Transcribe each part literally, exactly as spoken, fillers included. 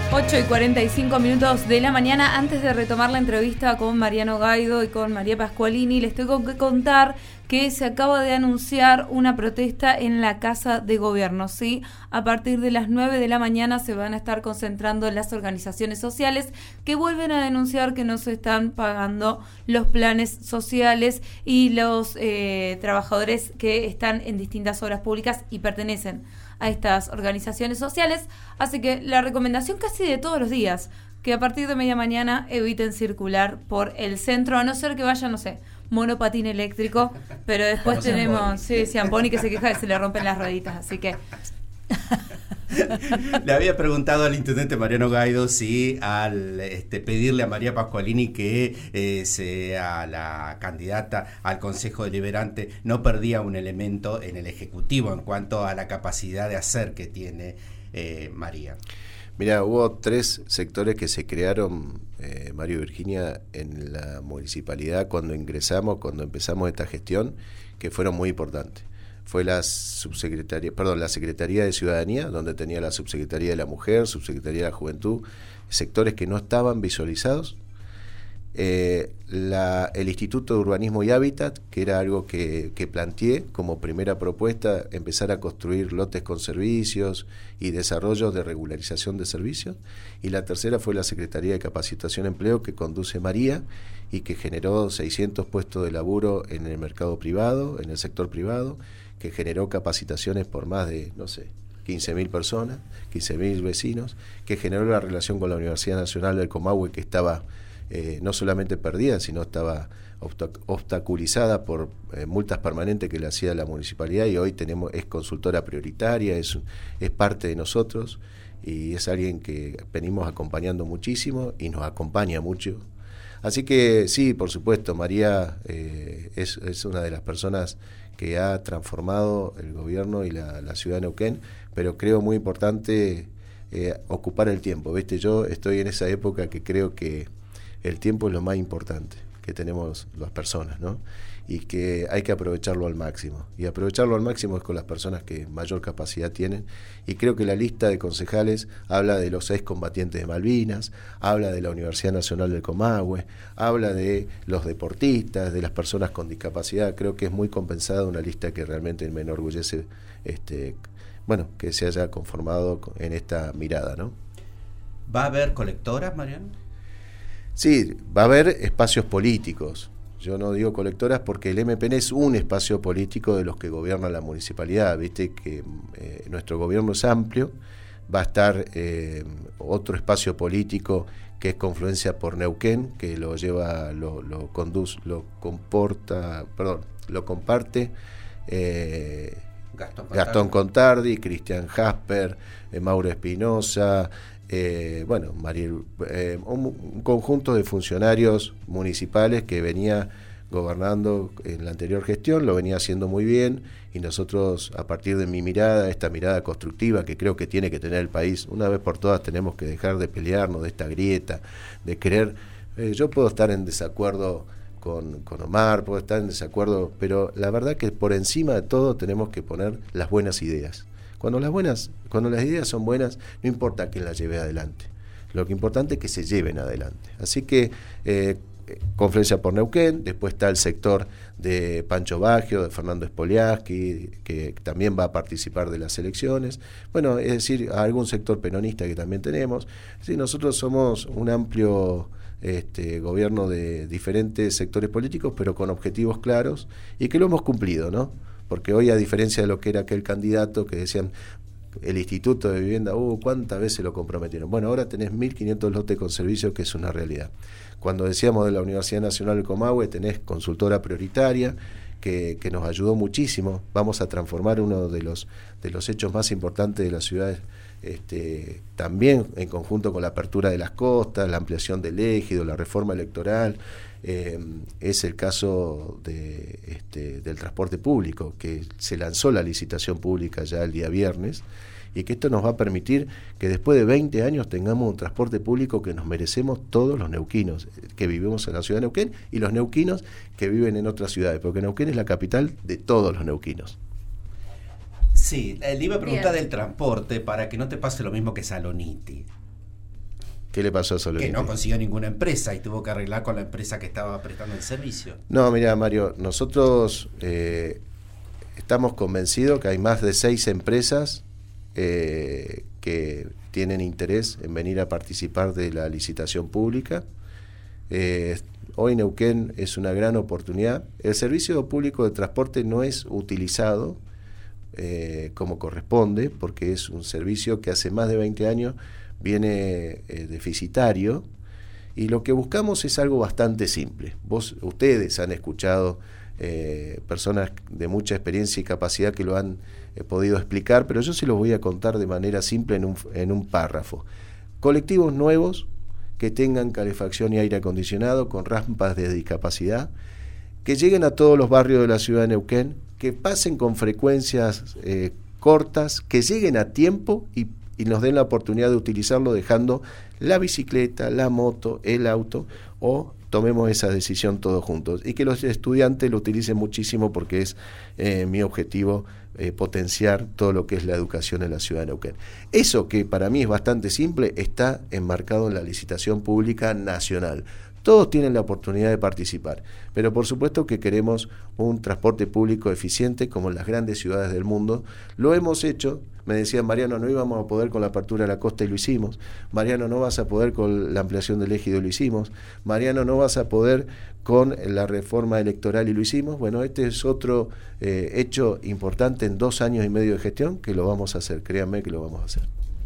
ocho y cuarenta y cinco minutos de la mañana. Antes de retomar la entrevista con Mariano Gaido y con María Pascualini, les tengo que contar que se acaba de anunciar una protesta en la Casa de Gobierno, ¿sí? A partir de las nueve de la mañana se van a estar concentrando las organizaciones sociales que vuelven a denunciar que no se están pagando los planes sociales y los eh, trabajadores que están en distintas obras públicas y pertenecen a estas organizaciones sociales. Así que la recomendación casi de todos los días, que a partir de media mañana eviten circular por el centro, a no ser que vayan, no sé, monopatín eléctrico, pero después tenemos, sí, Ciamponi que se queja de que se le rompen las rueditas, así que... Le había preguntado al intendente Mariano Gaido si al este, pedirle a María Pascualini que eh, sea la candidata al Consejo Deliberante no perdía un elemento en el Ejecutivo en cuanto a la capacidad de hacer que tiene eh, María. Mira, hubo tres sectores que se crearon, eh, Mario y Virginia, en la municipalidad cuando ingresamos, cuando empezamos esta gestión, que fueron muy importantes. Fue la subsecretaría, perdón, la Secretaría de Ciudadanía, donde tenía la Subsecretaría de la Mujer, Subsecretaría de la Juventud, sectores que no estaban visualizados. Eh, la, el Instituto de Urbanismo y Hábitat, que era algo que, que planteé como primera propuesta, empezar a construir lotes con servicios y desarrollos de regularización de servicios. Y la tercera fue la Secretaría de Capacitación y Empleo, que conduce María y que generó seiscientos puestos de laburo en el mercado privado, en el sector privado, que generó capacitaciones por más de, no sé, quince mil personas, quince mil vecinos, que generó la relación con la Universidad Nacional del Comahue, que estaba eh, no solamente perdida, sino estaba obstaculizada por eh, multas permanentes que le hacía la municipalidad, y hoy tenemos es consultora prioritaria, es, es parte de nosotros, y es alguien que venimos acompañando muchísimo y nos acompaña mucho. Así que sí, por supuesto, María eh, es, es una de las personas que ha transformado el gobierno y la, la ciudad de Neuquén, pero creo muy importante eh, ocupar el tiempo, ¿viste? Yo estoy en esa época que creo que el tiempo es lo más importante que tenemos las personas, ¿no? Y que hay que aprovecharlo al máximo. Y aprovecharlo al máximo es con las personas que mayor capacidad tienen. Y creo que la lista de concejales habla de los excombatientes de Malvinas, habla de la Universidad Nacional del Comahue, habla de los deportistas, de las personas con discapacidad. Creo que es muy compensada una lista que realmente me enorgullece, este, bueno, que se haya conformado en esta mirada, ¿no? ¿Va a haber colectoras, Mariano? Sí, va a haber espacios políticos. Yo no digo colectoras porque el M P N es un espacio político de los que gobierna la municipalidad. Viste que eh, nuestro gobierno es amplio, va a estar eh, otro espacio político que es Confluencia por Neuquén, que lo lleva, lo, lo conduce, lo comporta, perdón, lo comparte eh, Gastón Contardi, Gastón Contardi, Cristian Jasper, eh, Mauro Espinosa. Eh, bueno, Mariel, eh, un, un conjunto de funcionarios municipales que venía gobernando en la anterior gestión, lo venía haciendo muy bien, y nosotros, a partir de mi mirada, esta mirada constructiva que creo que tiene que tener el país, una vez por todas tenemos que dejar de pelearnos de esta grieta, de querer, eh, yo puedo estar en desacuerdo con, con Omar, puedo estar en desacuerdo, pero la verdad que por encima de todo tenemos que poner las buenas ideas. Cuando las buenas, cuando las ideas son buenas, no importa quién las lleve adelante. Lo que importante es que se lleven adelante. Así que eh, Confluencia por Neuquén, después está el sector de Pancho Baggio, de Fernando Spoliaski, que también va a participar de las elecciones. Bueno, es decir, algún sector peronista que también tenemos. Sí, nosotros somos un amplio este, gobierno de diferentes sectores políticos, pero con objetivos claros, y que lo hemos cumplido, ¿no? Porque hoy, a diferencia de lo que era aquel candidato que decían el Instituto de Vivienda, uh, ¿cuántas veces lo comprometieron? Bueno, ahora tenés mil quinientos lotes con servicios, que es una realidad. Cuando decíamos de la Universidad Nacional del Comahue, tenés consultora prioritaria, que, que nos ayudó muchísimo. Vamos a transformar uno de los, de los hechos más importantes de la ciudad, este, también en conjunto con la apertura de las costas, la ampliación del ejido, la reforma electoral. Eh, es el caso de, este, del transporte público, que se lanzó la licitación pública ya el día viernes, y que esto nos va a permitir que después de veinte años tengamos un transporte público que nos merecemos todos los neuquinos que vivimos en la ciudad de Neuquén y los neuquinos que viven en otras ciudades, porque Neuquén es la capital de todos los neuquinos. Sí, le iba a preguntar Bien. del transporte para que no te pase lo mismo que Saloniti. ¿Qué le pasó a Sol Que Olímpica? no consiguió ninguna empresa y tuvo que arreglar con la empresa que estaba prestando el servicio. No, mira, Mario, nosotros eh, estamos convencidos que hay más de seis empresas eh, que tienen interés en venir a participar de la licitación pública. Eh, hoy Neuquén es una gran oportunidad. El servicio público de transporte no es utilizado eh, como corresponde, porque es un servicio que hace más de veinte años viene eh, deficitario, y lo que buscamos es algo bastante simple. Vos, ustedes han escuchado eh, personas de mucha experiencia y capacidad que lo han eh, podido explicar, pero yo se los voy a contar de manera simple en un, en un párrafo. Colectivos nuevos que tengan calefacción y aire acondicionado con rampas de discapacidad, que lleguen a todos los barrios de la ciudad de Neuquén, que pasen con frecuencias eh, cortas, que lleguen a tiempo y y nos den la oportunidad de utilizarlo dejando la bicicleta, la moto, el auto, o tomemos esa decisión todos juntos. Y que los estudiantes lo utilicen muchísimo, porque es eh, mi objetivo eh, potenciar todo lo que es la educación en la ciudad de Neuquén. Eso, que para mí es bastante simple, está enmarcado en la licitación pública nacional. Todos tienen la oportunidad de participar, pero por supuesto que queremos un transporte público eficiente como en las grandes ciudades del mundo. Lo hemos hecho. Me decían, Mariano, no íbamos a poder con la apertura de la costa y lo hicimos. Mariano, no vas a poder con la ampliación del ejido y lo hicimos. Mariano, no vas a poder con la reforma electoral y lo hicimos. Bueno, este es otro eh, hecho importante en dos años y medio de gestión que lo vamos a hacer, créanme que lo vamos a hacer.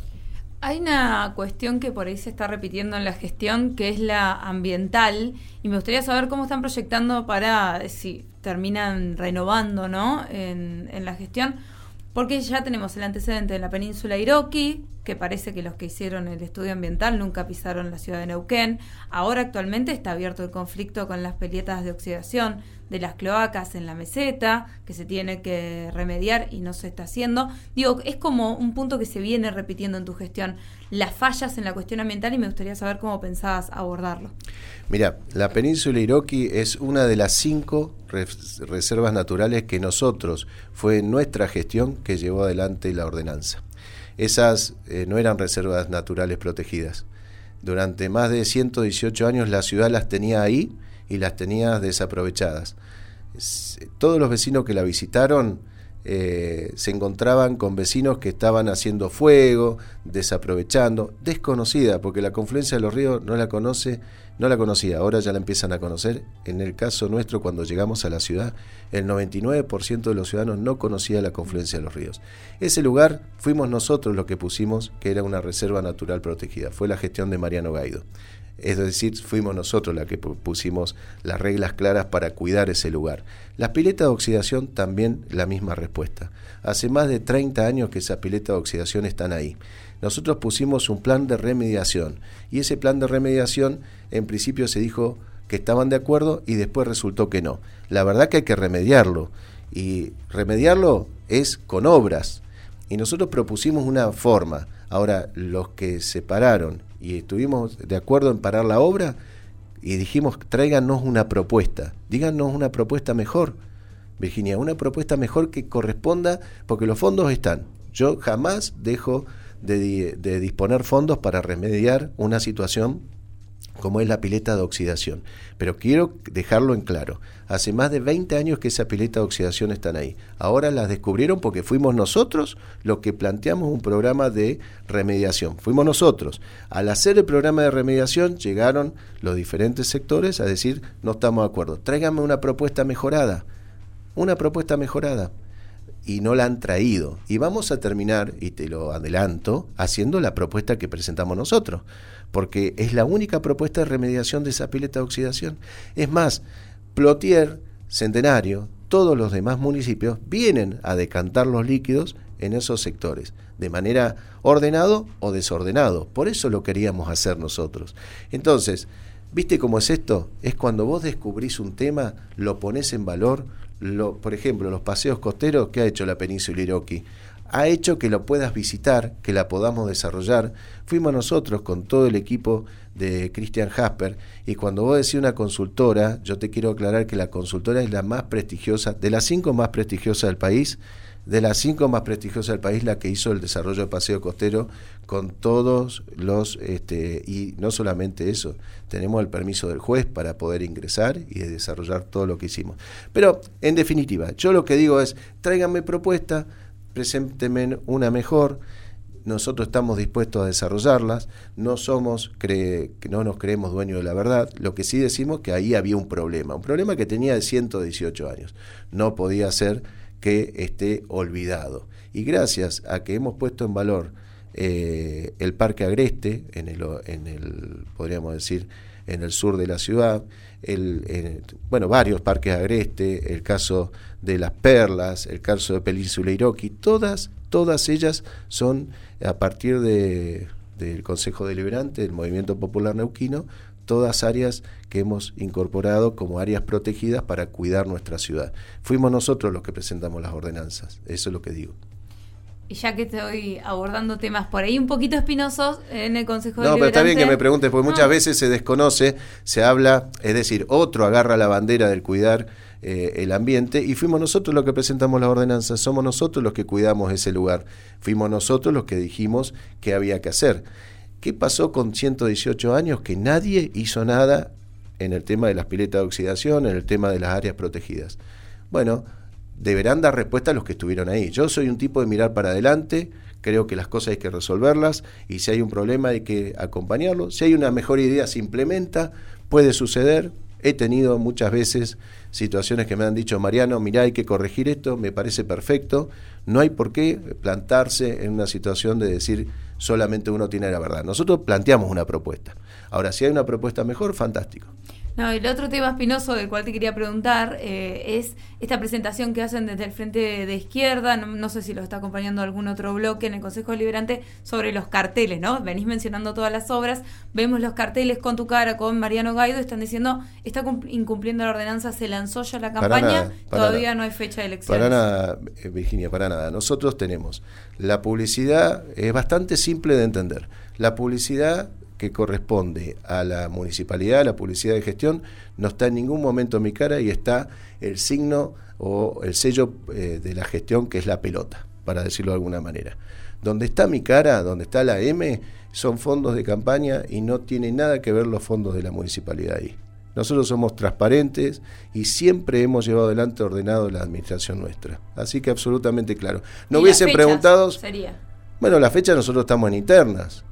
Hay una cuestión que por ahí se está repitiendo en la gestión, que es la ambiental, y me gustaría saber cómo están proyectando para si terminan renovando, ¿no?, en, en la gestión, porque ya tenemos el antecedente de la península Iroqui, que parece que los que hicieron el estudio ambiental nunca pisaron la ciudad de Neuquén. Ahora actualmente está abierto el conflicto con las pileta de oxidación de las cloacas en la meseta, que se tiene que remediar y no se está haciendo. Digo, es como un punto que se viene repitiendo en tu gestión, las fallas en la cuestión ambiental, y me gustaría saber cómo pensabas abordarlo. Mira, la península Iroqui es una de las cinco res- reservas naturales que nosotros, fue nuestra gestión que llevó adelante la ordenanza. Esas eh, no eran reservas naturales protegidas. Durante más de ciento dieciocho años la ciudad las tenía ahí y las tenía desaprovechadas. Todos los vecinos que la visitaron eh, se encontraban con vecinos que estaban haciendo fuego, desaprovechando, desconocida, porque la confluencia de los ríos no la conoce, no la conocía, ahora ya la empiezan a conocer. En el caso nuestro, cuando llegamos a la ciudad, el noventa y nueve por ciento de los ciudadanos no conocía la confluencia de los ríos. Ese lugar fuimos nosotros los que pusimos que era una reserva natural protegida, fue la gestión de Mariano Gaido. Es decir, fuimos nosotros los que pusimos las reglas claras para cuidar ese lugar. Las piletas de oxidación también la misma respuesta. Hace más de treinta años que esas piletas de oxidación están ahí. Nosotros pusimos un plan de remediación y ese plan de remediación en principio se dijo que estaban de acuerdo y después resultó que no. La verdad que hay que remediarlo y remediarlo es con obras y nosotros propusimos una forma. Ahora, los que se pararon y estuvimos de acuerdo en parar la obra y dijimos, tráiganos una propuesta, díganos una propuesta mejor, Virginia, una propuesta mejor que corresponda, porque los fondos están. Yo jamás dejo de, de disponer fondos para remediar una situación como es la pileta de oxidación, pero quiero dejarlo en claro, hace más de veinte años que esa pileta de oxidación están ahí, ahora las descubrieron porque fuimos nosotros los que planteamos un programa de remediación, fuimos nosotros, al hacer el programa de remediación llegaron los diferentes sectores a decir, no estamos de acuerdo, tráigame una propuesta mejorada, una propuesta mejorada, y no la han traído, y vamos a terminar, y te lo adelanto, haciendo la propuesta que presentamos nosotros, porque es la única propuesta de remediación de esa pileta de oxidación. Es más, Plotier, Centenario, todos los demás municipios vienen a decantar los líquidos en esos sectores, de manera ordenado o desordenado, por eso lo queríamos hacer nosotros. Entonces, ¿viste cómo es esto? Es cuando vos descubrís un tema, lo ponés en valor. Lo, por ejemplo, los paseos costeros, ¿qué ha hecho la península Iroqui? Ha hecho que lo puedas visitar, que la podamos desarrollar. Fuimos nosotros con todo el equipo de Christian Jasper, y cuando vos decís una consultora, yo te quiero aclarar que la consultora es la más prestigiosa, de las cinco más prestigiosas del país, de las cinco más prestigiosas del país, la que hizo el desarrollo del paseo costero con todos los, este, y no solamente eso, tenemos el permiso del juez para poder ingresar y desarrollar todo lo que hicimos. Pero, en definitiva, yo lo que digo es, tráiganme propuesta, preséntenme una mejor, nosotros estamos dispuestos a desarrollarlas, no somos, cree, no nos creemos dueños de la verdad, lo que sí decimos que ahí había un problema, un problema que tenía de ciento dieciocho años, no podía ser que esté olvidado. Y gracias a que hemos puesto en valor eh, el Parque Agreste, en el, en el, podríamos decir, en el sur de la ciudad, el, el, bueno, varios parques Agreste, el caso de Las Perlas, el caso de Península Iroqui, todas, todas ellas son a partir de, del Consejo Deliberante del Movimiento Popular Neuquino, todas áreas que hemos incorporado como áreas protegidas para cuidar nuestra ciudad. Fuimos nosotros los que presentamos las ordenanzas, eso es lo que digo. Y ya que estoy abordando temas por ahí un poquito espinosos en el Consejo No, Deliberante... pero está bien que me preguntes, porque no. muchas veces se desconoce, se habla, es decir, otro agarra la bandera del cuidar eh, el ambiente, y fuimos nosotros los que presentamos las ordenanzas, somos nosotros los que cuidamos ese lugar, fuimos nosotros los que dijimos que había que hacer. ¿Qué pasó con ciento dieciocho años? Que nadie hizo nada en el tema de las piletas de oxidación, en el tema de las áreas protegidas. Bueno, deberán dar respuesta a los que estuvieron ahí. Yo soy un tipo de mirar para adelante, creo que las cosas hay que resolverlas, y si hay un problema hay que acompañarlo. Si hay una mejor idea se implementa, puede suceder. He tenido muchas veces situaciones que me han dicho, Mariano, mirá, hay que corregir esto, me parece perfecto. No hay por qué plantarse en una situación de decir solamente uno tiene la verdad. Nosotros planteamos una propuesta. Ahora, si hay una propuesta mejor, fantástico. No, el otro tema espinoso del cual te quería preguntar eh, es esta presentación que hacen desde el Frente de Izquierda, no, no sé si lo está acompañando algún otro bloque en el Consejo Deliberante, sobre los carteles, ¿no? Venís mencionando todas las obras, vemos los carteles con tu cara, con Mariano Gaido, están diciendo, está incumpliendo la ordenanza, se lanzó ya la campaña, para nada, para todavía nada. No hay fecha de elecciones. Para nada, Virginia, para nada. Nosotros tenemos, la publicidad es bastante simple de entender, la publicidad que corresponde a la municipalidad, la publicidad de gestión, no está en ningún momento en mi cara y está el signo o el sello eh, de la gestión, que es la pelota, para decirlo de alguna manera. Donde está mi cara, donde está la M, son fondos de campaña y no tiene nada que ver los fondos de la municipalidad ahí. Nosotros somos transparentes y siempre hemos llevado adelante ordenado la administración nuestra. Así que absolutamente claro. No hubiesen preguntado... Sería. Bueno, la fecha nosotros estamos en internas.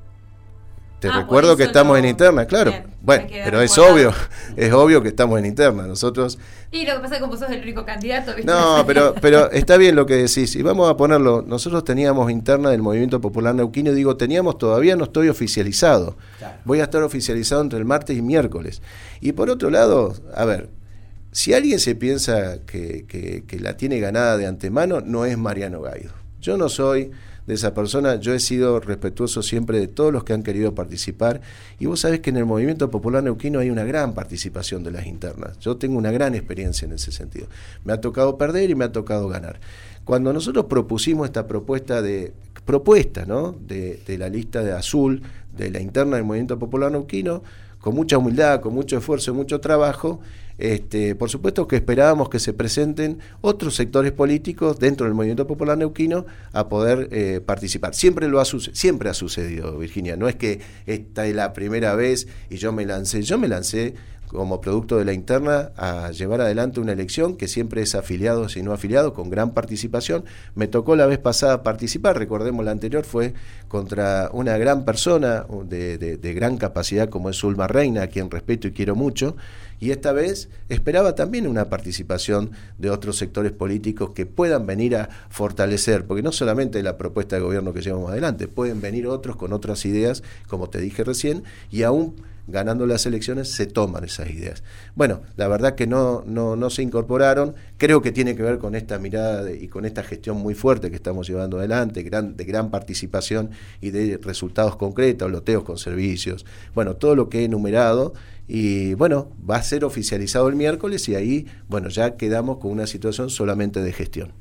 Te ah, recuerdo que estamos no... en interna, claro. Bien, bueno, pero es obvio, es obvio que estamos en interna. Nosotros. Y lo que pasa es que como sos el único candidato, ¿viste? No, pero, pero está bien lo que decís. Y vamos a ponerlo. Nosotros teníamos interna del Movimiento Popular Neuquino. Digo, teníamos, todavía no estoy oficializado. Claro. Voy a estar oficializado entre el martes y miércoles. Y por otro lado, a ver, si alguien se piensa que, que, que la tiene ganada de antemano, no es Mariano Gaido. Yo no soy de esa persona, yo he sido respetuoso siempre de todos los que han querido participar, y vos sabés que en el Movimiento Popular Neuquino hay una gran participación de las internas. Yo tengo una gran experiencia en ese sentido. Me ha tocado perder y me ha tocado ganar. Cuando nosotros propusimos esta propuesta de propuesta, ¿no? de, de la lista de azul de la interna del Movimiento Popular Neuquino, con mucha humildad, con mucho esfuerzo y mucho trabajo, este, por supuesto que esperábamos que se presenten otros sectores políticos dentro del Movimiento Popular Neuquino a poder eh, participar. Siempre lo ha siempre ha sucedido, Virginia. No es que esta es la primera vez y yo me lancé. Yo me lancé como producto de la interna a llevar adelante una elección que siempre es afiliados y no afiliados, con gran participación. Me tocó la vez pasada participar, recordemos la anterior fue contra una gran persona de, de, de gran capacidad como es Zulma Reina, a quien respeto y quiero mucho, y esta vez esperaba también una participación de otros sectores políticos que puedan venir a fortalecer, porque no solamente la propuesta de gobierno que llevamos adelante, pueden venir otros con otras ideas, como te dije recién, y aún ganando las elecciones se toman esas ideas. Bueno, la verdad que no, no, no se incorporaron, creo que tiene que ver con esta mirada de, y con esta gestión muy fuerte que estamos llevando adelante, gran, de gran participación y de resultados concretos, loteos con servicios, bueno, todo lo que he enumerado, y bueno, va a ser oficializado el miércoles y ahí, bueno, ya quedamos con una situación solamente de gestión.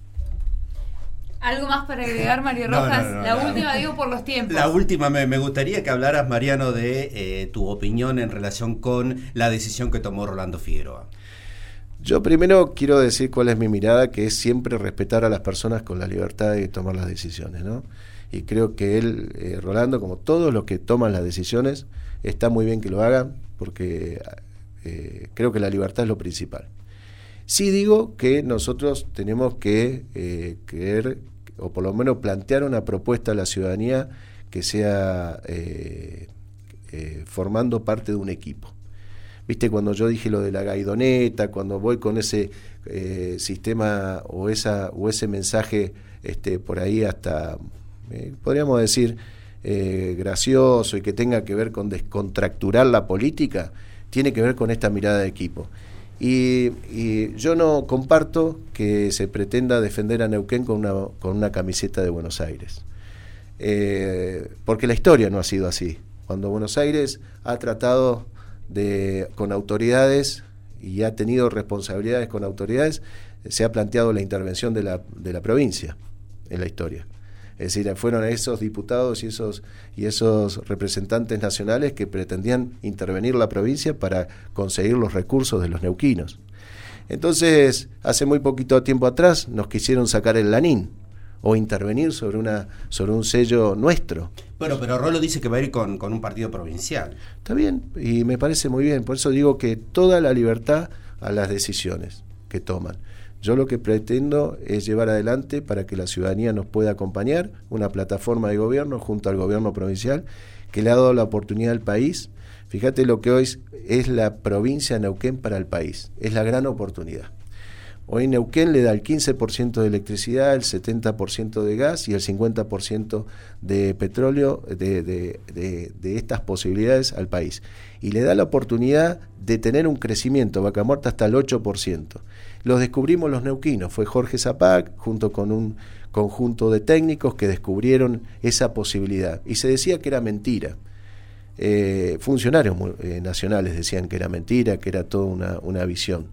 ¿Algo más para agregar, Mario Rojas? No, no, no, la no, última, no. digo, por los tiempos. La última, me, me gustaría que hablaras, Mariano, de eh, tu opinión en relación con la decisión que tomó Rolando Figueroa. Yo primero quiero decir cuál es mi mirada, que es siempre respetar a las personas con la libertad de tomar las decisiones, ¿no? Y creo que él, eh, Rolando, como todos los que toman las decisiones, está muy bien que lo hagan, porque eh, creo que la libertad es lo principal. Sí digo que nosotros tenemos que eh, creer, o por lo menos plantear una propuesta a la ciudadanía que sea eh, eh, formando parte de un equipo. Viste, cuando yo dije lo de la gaidoneta, cuando voy con ese eh, sistema o esa o ese mensaje este, por ahí hasta, eh, podríamos decir, eh, gracioso y que tenga que ver con descontracturar la política, tiene que ver con esta mirada de equipo. Y, y yo no comparto que se pretenda defender a Neuquén con una, con una camiseta de Buenos Aires, eh, porque la historia no ha sido así. Cuando Buenos Aires ha tratado de con autoridades y ha tenido responsabilidades con autoridades, se ha planteado la intervención de la, de la provincia en la historia. Es decir, fueron esos diputados y esos, y esos representantes nacionales que pretendían intervenir la provincia para conseguir los recursos de los neuquinos. Entonces, hace muy poquito tiempo atrás nos quisieron sacar el lanín o intervenir sobre una sobre un sello nuestro. Bueno, pero Rolo dice que va a ir con, con un partido provincial. Está bien, y me parece muy bien. Por eso digo que toda la libertad a las decisiones que toman. Yo lo que pretendo es llevar adelante, para que la ciudadanía nos pueda acompañar, una plataforma de gobierno junto al gobierno provincial que le ha dado la oportunidad al país. Fíjate lo que hoy es la provincia de Neuquén para el país, es la gran oportunidad. Hoy Neuquén le da el quince por ciento de electricidad, el setenta por ciento de gas y el cincuenta por ciento de petróleo, de, de, de, de estas posibilidades al país. Y le da la oportunidad de tener un crecimiento, Vaca Muerta, hasta el ocho por ciento. Los descubrimos los neuquinos, fue Jorge Zapac, junto con un conjunto de técnicos que descubrieron esa posibilidad. Y se decía que era mentira. Eh, funcionarios eh, nacionales decían que era mentira, que era toda una, una visión.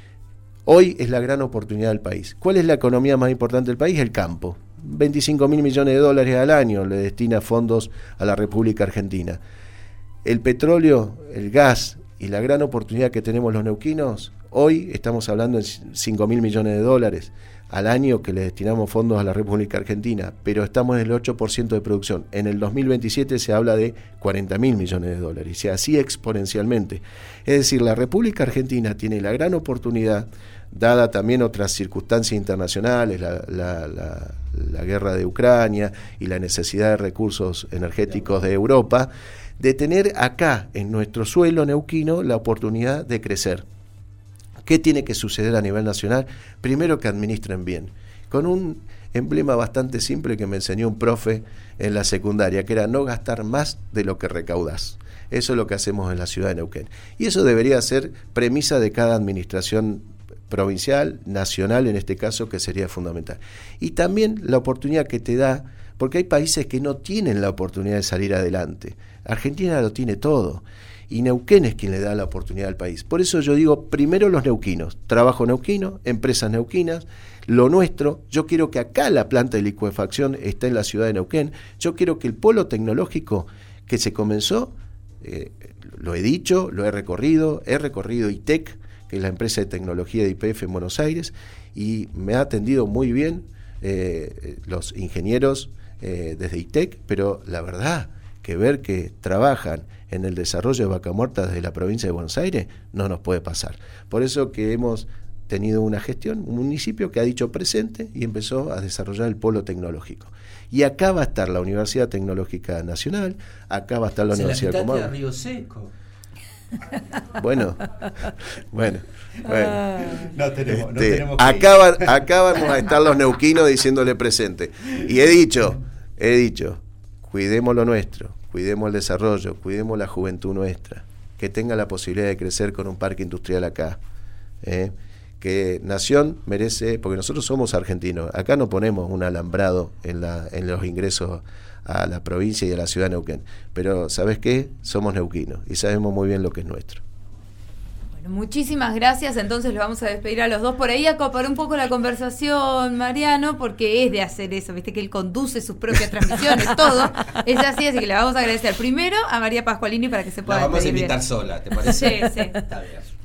Hoy es la gran oportunidad del país. ¿Cuál es la economía más importante del país? El campo. veinticinco mil millones de dólares al año le destina fondos a la República Argentina. El petróleo, el gas y la gran oportunidad que tenemos los neuquinos, hoy estamos hablando de cinco mil millones de dólares al año que le destinamos fondos a la República Argentina, pero estamos en el ocho por ciento de producción. En el dos mil veintisiete se habla de cuarenta mil millones de dólares, y así exponencialmente. Es decir, la República Argentina tiene la gran oportunidad, dada también otras circunstancias internacionales, la, la, la, la guerra de Ucrania y la necesidad de recursos energéticos de Europa, de tener acá, en nuestro suelo neuquino, la oportunidad de crecer. ¿Qué tiene que suceder a nivel nacional? Primero, que administren bien, con un emblema bastante simple que me enseñó un profe en la secundaria, que era no gastar más de lo que recaudás. Eso es lo que hacemos en la ciudad de Neuquén. Y eso debería ser premisa de cada administración provincial, nacional en este caso, que sería fundamental. Y también la oportunidad que te da, porque hay países que no tienen la oportunidad de salir adelante. Argentina lo tiene todo. Y Neuquén es quien le da la oportunidad al país. Por eso yo digo, primero los neuquinos, trabajo neuquino, empresas neuquinas, lo nuestro. Yo quiero que acá la planta de licuefacción esté en la ciudad de Neuquén. Yo quiero que el polo tecnológico que se comenzó, eh, lo he dicho, lo he recorrido, he recorrido I T E C, que es la empresa de tecnología de I P F en Buenos Aires, y me ha atendido muy bien eh, los ingenieros eh, desde I T E C, pero la verdad que ver que trabajan en el desarrollo de Vaca Muerta desde la provincia de Buenos Aires no nos puede pasar. Por eso que hemos tenido una gestión, un municipio que ha dicho presente y empezó a desarrollar el polo tecnológico. Y acá va a estar la Universidad Tecnológica Nacional, acá va a estar la Se Universidad la de Comahue. de Río Seco. Bueno, bueno, bueno. No tenemos, no Este, tenemos que acá, va- acá vamos a estar los neuquinos diciéndole presente. Y he dicho, he dicho, cuidemos lo nuestro, cuidemos el desarrollo, cuidemos la juventud nuestra, que tenga la posibilidad de crecer con un parque industrial acá. ¿eh? Que Nación merece, porque nosotros somos argentinos, acá no ponemos un alambrado en, la, en los ingresos a la provincia y a la ciudad de Neuquén, pero ¿sabes qué? Somos neuquinos y sabemos muy bien lo que es nuestro. Bueno, muchísimas gracias. Entonces los vamos a despedir a los dos. Por ahí acoparé un poco la conversación, Mariano, porque es de hacer eso, viste que él conduce sus propias transmisiones, todo. Es así, así que le vamos a agradecer primero a María Pascualini para que se pueda La vamos a despedir invitar bien. sola, ¿te parece? Sí, sí. Está bien.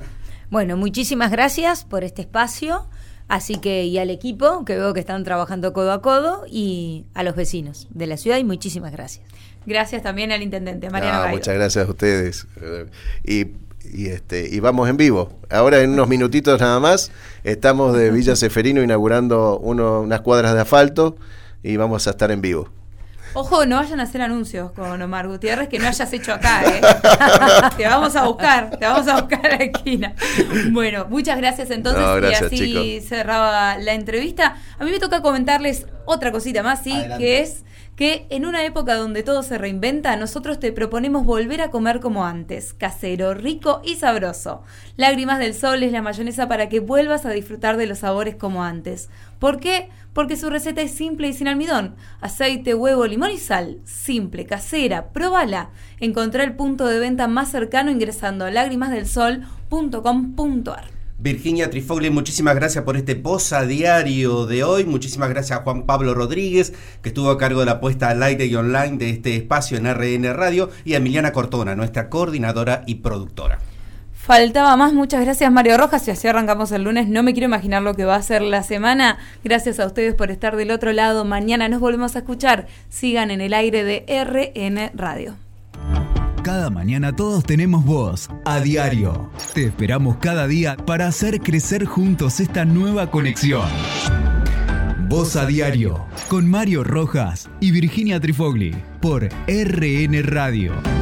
Bueno, muchísimas gracias por este espacio, así que y al equipo, que veo que están trabajando codo a codo, y a los vecinos de la ciudad, y muchísimas gracias. Gracias también al intendente, Mariano no, Gaido. Muchas gracias a ustedes. Y, y, este, y vamos en vivo. Ahora en unos minutitos nada más, estamos de Villa Ceferino inaugurando uno, unas cuadras de asfalto y vamos a estar en vivo. Ojo, no vayan a hacer anuncios con Omar Gutiérrez que no hayas hecho acá, ¿eh? Te vamos a buscar, te vamos a buscar a la esquina. Bueno, muchas gracias entonces, no, gracias, y así chicos. Cerraba la entrevista. A mí me toca comentarles otra cosita más, sí, Adelante. que es que en una época donde todo se reinventa, nosotros te proponemos volver a comer como antes, casero, rico y sabroso. Lágrimas del Sol es la mayonesa para que vuelvas a disfrutar de los sabores como antes. ¿Por qué? Porque su receta es simple y sin almidón. Aceite, huevo, limón y sal. Simple, casera, próbala. Encontrá el punto de venta más cercano ingresando a lágrimas del sol punto com punto a r. Virginia Trifogli, muchísimas gracias por este posa diario de hoy. Muchísimas gracias a Juan Pablo Rodríguez, que estuvo a cargo de la puesta al aire y online de este espacio en R N Radio, y a Emiliana Cortona, nuestra coordinadora y productora. Faltaba más, muchas gracias Mario Rojas, y así arrancamos el lunes. No me quiero imaginar lo que va a ser la semana. Gracias a ustedes por estar del otro lado. Mañana nos volvemos a escuchar. Sigan en el aire de R N Radio. Cada mañana todos tenemos voz a diario. Te esperamos cada día para hacer crecer juntos esta nueva conexión. Voz a diario con Mario Rojas y Virginia Trifogli por R N Radio.